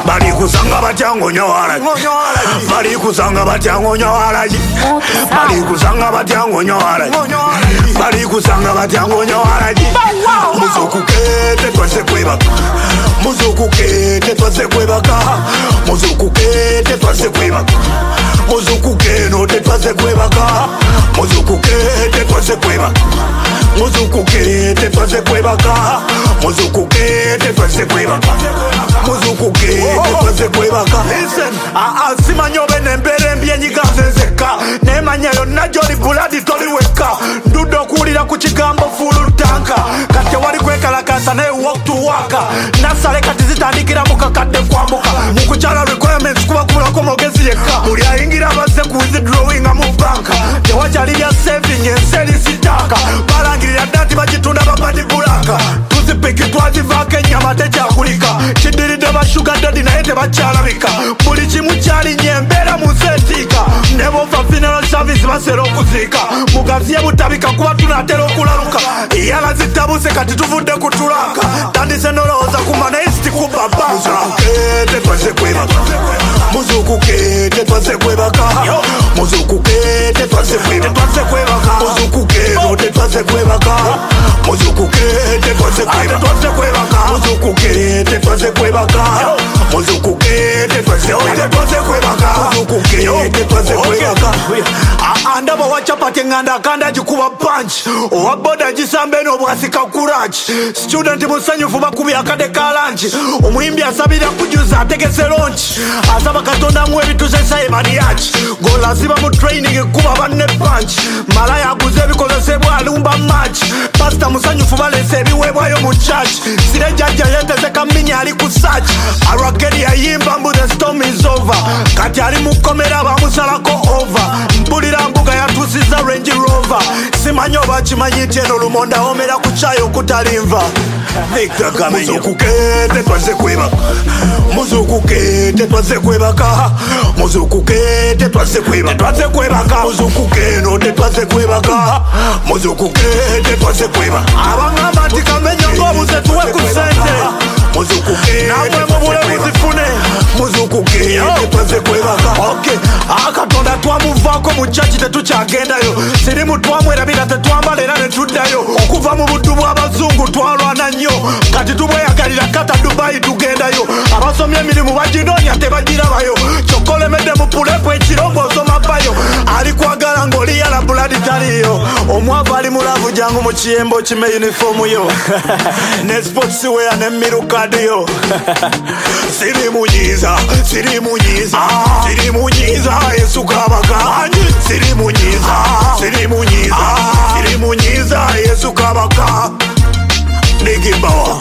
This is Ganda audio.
bali kusanga batyango nyawalaji bali kusanga batyango nyawalaji bali kusanga batyango nyawalaji bali kusanga batyango nyawalaji muzukukete twaze kwebaka muzukukete twaze kwebaka muzukukete twaze kwebaka muzukukeno tetwaze kwebaka muzukukete twaze kwebaka muzukukete twaze kwebaka muzukukete twaze kwebaka muzukukete twaze kwebaka. Listen, simanyobe nembere mbyenyiganzenzeka nemanyayo najoli buladi toliweka ndudo kulira ku kigambo fulu tanka kati wali kwekalakasa naye walk to waka nasale kati zitandikira mukakadde kwambuka mukukyala requirements kuba kubulako mogezi yekka buli ayingira abazze ku withdrawing mu banka tewakyali bya saving enseri sitaka balangirira dati bagitunda babadi bulaka tuzipiki twazivaako ennyama tekyakulika kidiridde bashuga dadi naye tebakyalabika buli kimu kyalinnya embeera mu nseetiika ne bova funeral service basera okuziika mugaziye butabika kuba tunatera okulaluka yalazitabuse kati tuvudde kutulaka tandise nolowooza kuma naye sitikuba banka muzukukete twaze kwebaka muzukukete twaze kwebaka muzukukete twaze kwebaka muzukukeno tetwaze kwebaka muzukukete twaze kwebaka muzukukete twaze kwebaka muzukukete twaze kwebaka muzukukete twaze kwebaka andaba wachapate nganda kanda jikuba punch owa boda jisambe no bwasika kurachi student musanyufu bakubi akade kalanchi omuyimbi asabira kujuza ategese launch asaba katonda mwe bituzesa emani yachi gola ziba mu training kuba banne punch malaya aguze bikozesebwa alumba match pastor musanyufu balese ebiwebwayo mu church sire jajja yentezeka minya ali ku search arakeri ayimba mbu the storm is over kati ali mukomera bamusalako over mpulira mbuga yatusiza Range Rover simanyo bakimanyite eno lumonda omera ku kyayo kutalinva Victor Kamenyo muzukukete twaze kwebaka muzukukete twaze kwebaka muzukukete twaze kwebaka muzukukeno tetwaze kwebaka muzukukete twaze kwebaka abangamba nti Kamenyo ngobuze tuwe ku sente muzukukete namwe mubule muzifune muzukukete twaze kwebaka okay akatonda twamuvaako mu chachi tetukyagendayo sirimu twamwerabira tetwambala era netuddayo okuva mu buddu bw'abazungu twalwana nnyo kati tubweyagalira kata Dubai tugendayo abasomye emirimu baginoonya tebagirabayo kyokolemedde mu pulepu ekirongoozo mabayo ali kwagala ng'oliyala buladi taliyo omwavu ali mulavu jangu mu kiyembo kime yunifoomu yo ne sports wear ne mirukadiyo sirimunyiza Yesu kabaka sirimunyiza Yesu kabaka Nigibawa